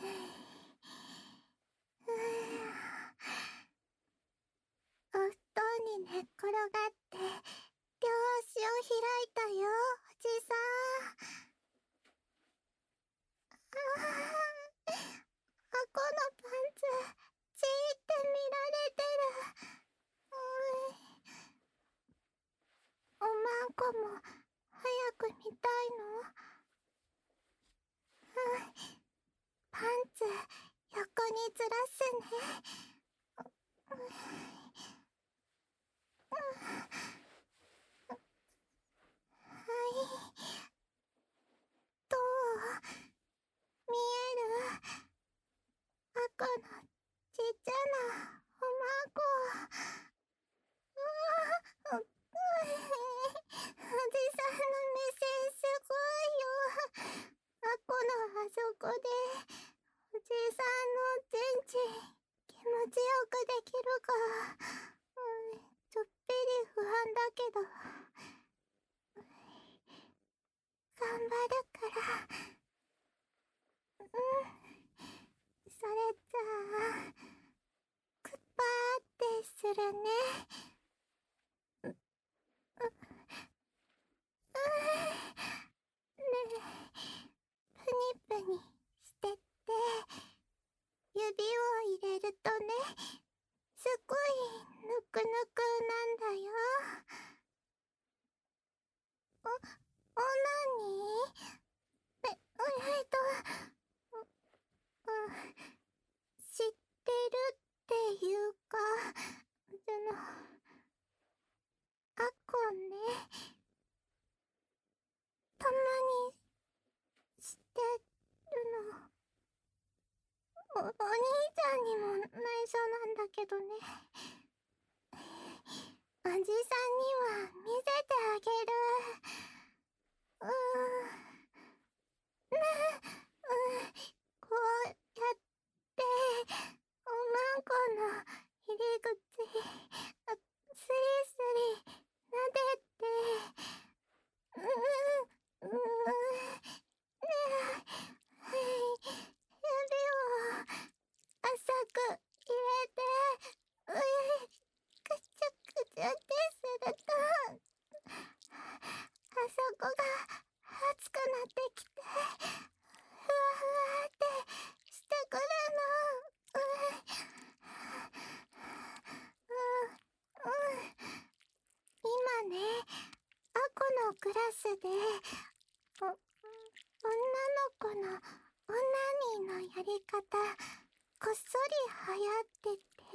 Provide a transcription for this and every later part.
お布団に寝っ転がって両足を開いたよ、おじさん。あこのパンツじーって見られてる。おまんこも早く見たいの？パンツ横にずらすね。はい。どう？見える？あこのちっちゃなおまんこ。おじさんの目線すごいよ。あこのあそこでおじさんのチンチン気持ちよくできるか、ちょっぴり不安だけど頑張るから。それじゃあクッパーってするね。ねえ、プニプニしてって指を入れるとね、すごいぬくぬくなんだよ。おなに？知ってるっていうか、あこね、たまにしてるの。お兄ちゃんにも内緒なんだけどね。おじさんには見せてあげる。こうやっておまんこの入り口スリスリ撫でて、指を浅く入れて、くちゅくちゅってすると、あそこが熱くなってきて、ふわふわってしてくるの。今ね、あこのクラスで、女の子のオナニーのやり方、こっそり流行ってて、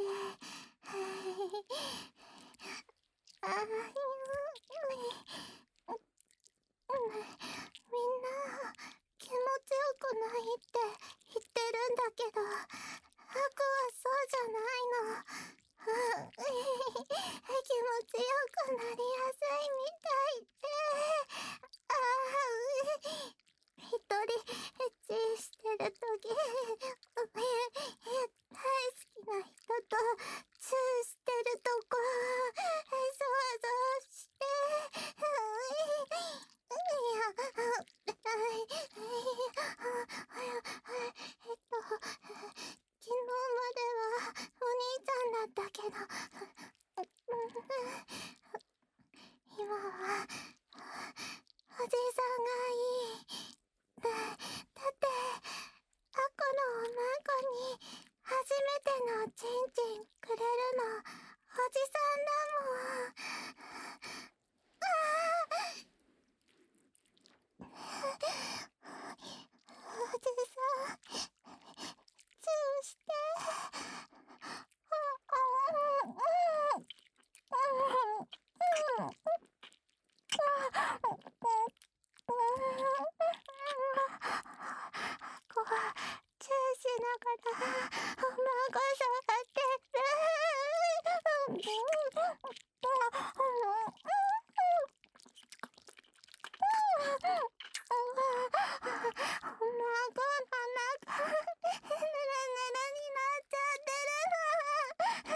みんな気持ちよくないって言ってるんだけど、ハクはそうじゃないの。気持ちよくなりやすいみたいで。一人エッチしてるとき、大好きな人とチューしてるとこ、想像して、昨日まではお兄ちゃんだったけど、今はおじさんがいい。だってあこのおまんこに初めてのチンチンくれるのおじさんだもん。おじさん、チューして。こう、チューしながら、おまんこ触ってる。おまんこの中、ぬるぬるになっちゃってる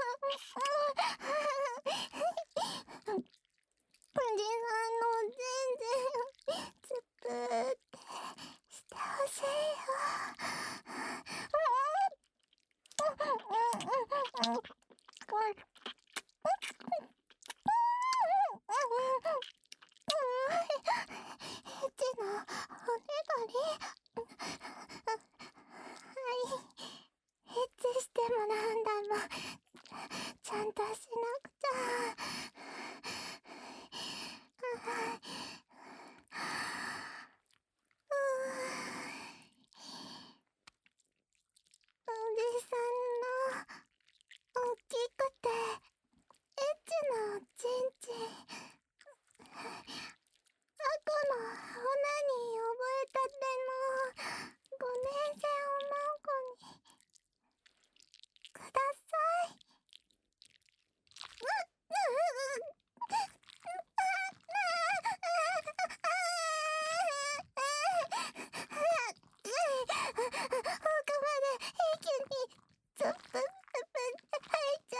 の。おじさんの全然つくってしてほしいよ。 エッチしてもらうんだもん。ちゃんとしなくちゃ。おじさんの大きくてエッチなおちんちん、あこのオナニー覚えたての5年生おまんこにください。奥まで一気にズップズップって入っちゃった。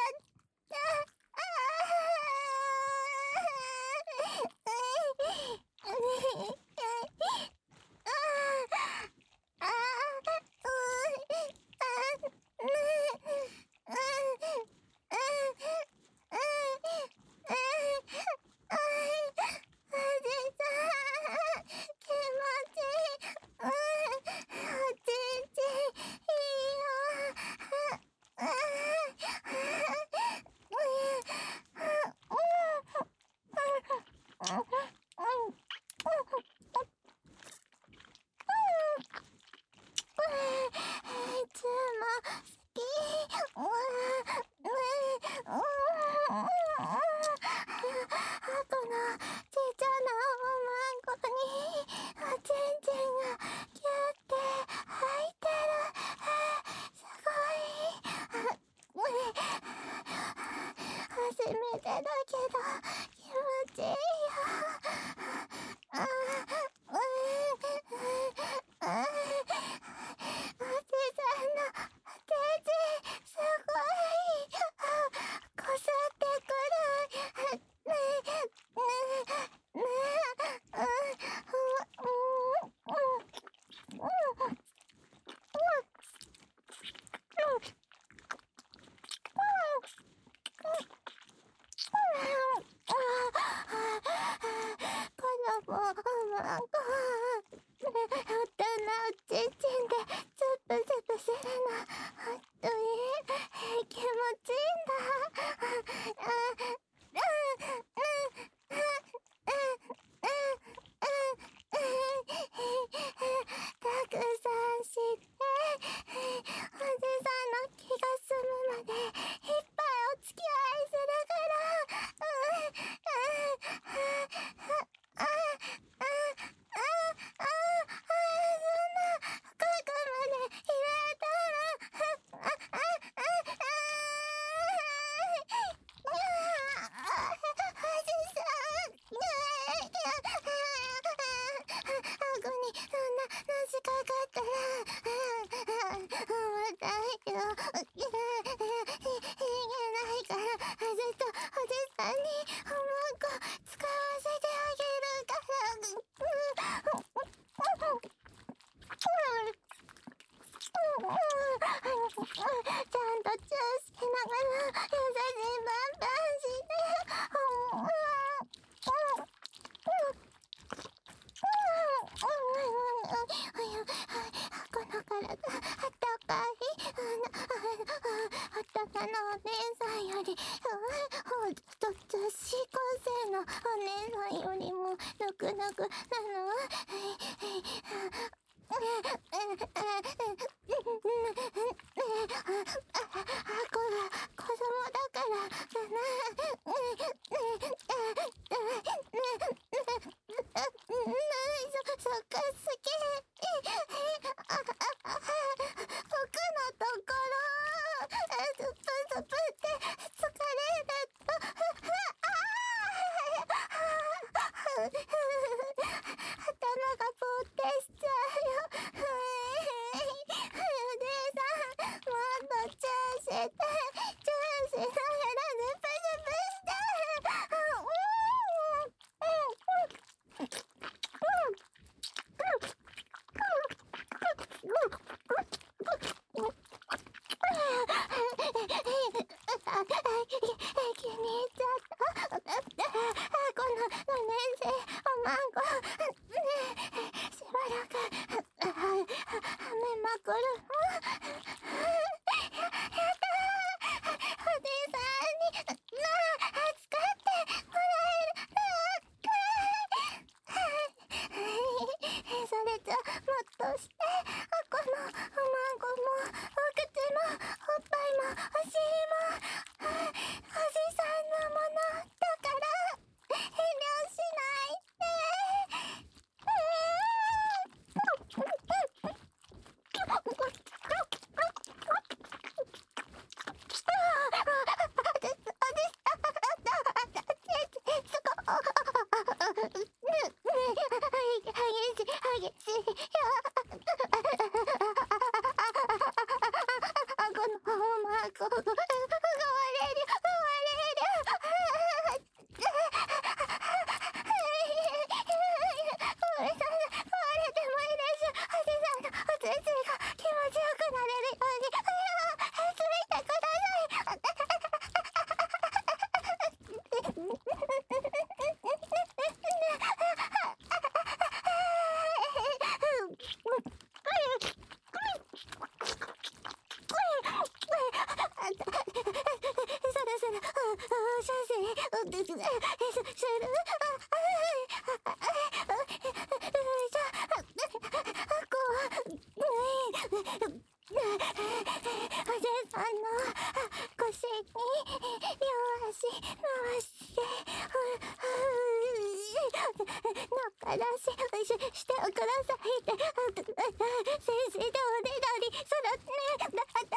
初めてだけど気持ちいいよ。おじさんの手地すごい。こすってくる。子供おまんこ、大人おちんちんでズップズップするのほんとに気持ちいいんだ。たくさんしておじさんの気が済むまでいっぱいお付き合いするから。そんな深くまで入れたらおじさん、顎にそんなのしかかったら重たいよ。いけないからずっとおじさんにおまんこ使わせてあげるから。ちゃんとチューしながら優しいバンバンしてこの体あったかい。大人のお姉さんより女子高生のお姉さんよりもぬくぬくなの。あこが子供だからかな。そっか好き。僕のところズプズプって疲れると頭がぼーってしちゃうよ。お姉さんもっとチューしてチューしながらズプズプして。 っとして、このおまんこもお口もおっぱいもお尻もおじさんのものだから遠慮しないで。してくださいって先生でおねだりするね。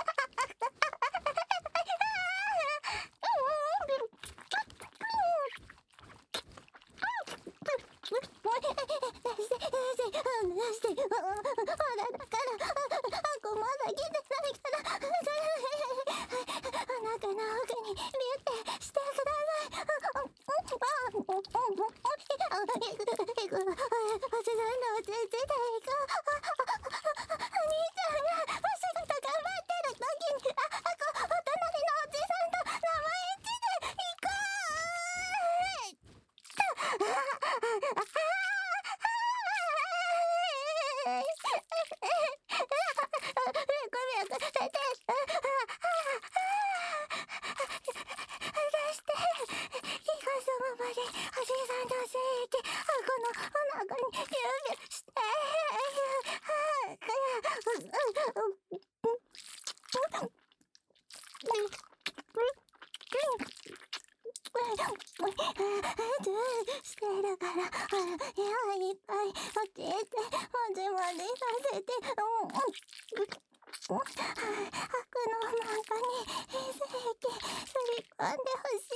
してるから、部屋いっぱい教えて、もじもじさせて、悪の中に変声器すり込んでほし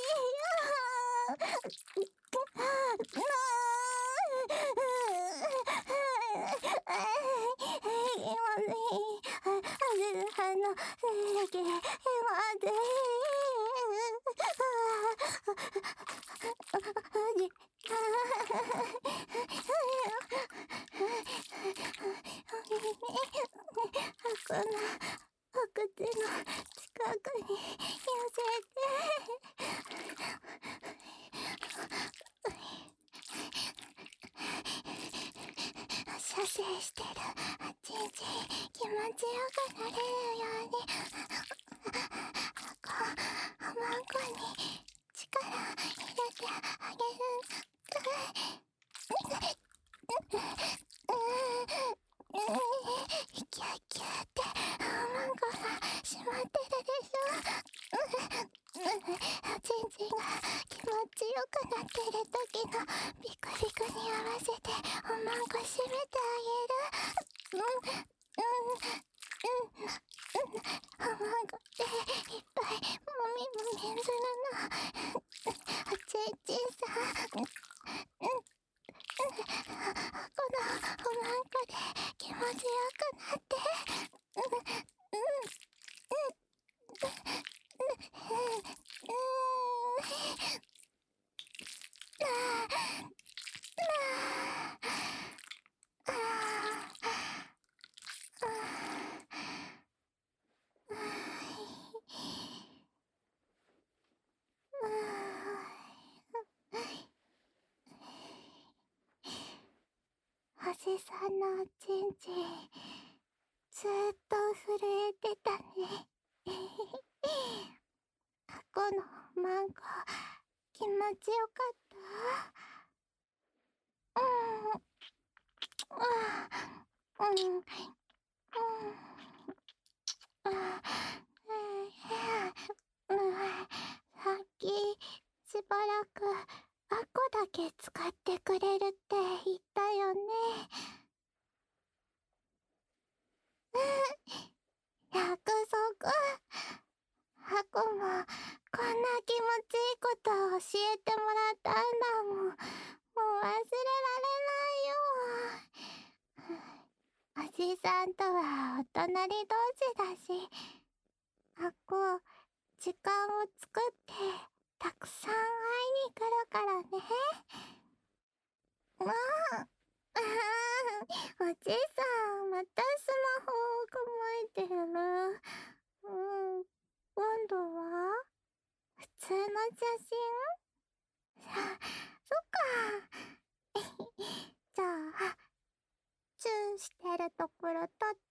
いよ。このお口の近くに寄せて。射精してるちんちん気持ちよくなれるように、おまんこに力入れてあげる。キャッキャーっておまんこが閉まってるでしょ。ちんちんが気持ちよくなってる時のピクピクに合わせておまんこ閉めてあげる。おまんこっていっぱいもみもみするの。おちんちんさん、このおまんこで気持ちよくなって。星さんのおちんちんずっと震えてたね。このマンゴ気持ちよかった。 うん、うん、あ、さっき、しばらく、アコだけ使ってくれるって言ったよね。約束。アコも、こんな気持ちいいことを教えてもらったんだもん。もう忘れられないよ。おじさんとはお隣同士だし、あこ、時間を作ってたくさん会いに来るからね。うん。おじさん、またスマホを構えてる。うん。今度は普通の写真？そっか。じゃあ、チューしてるところ撮っ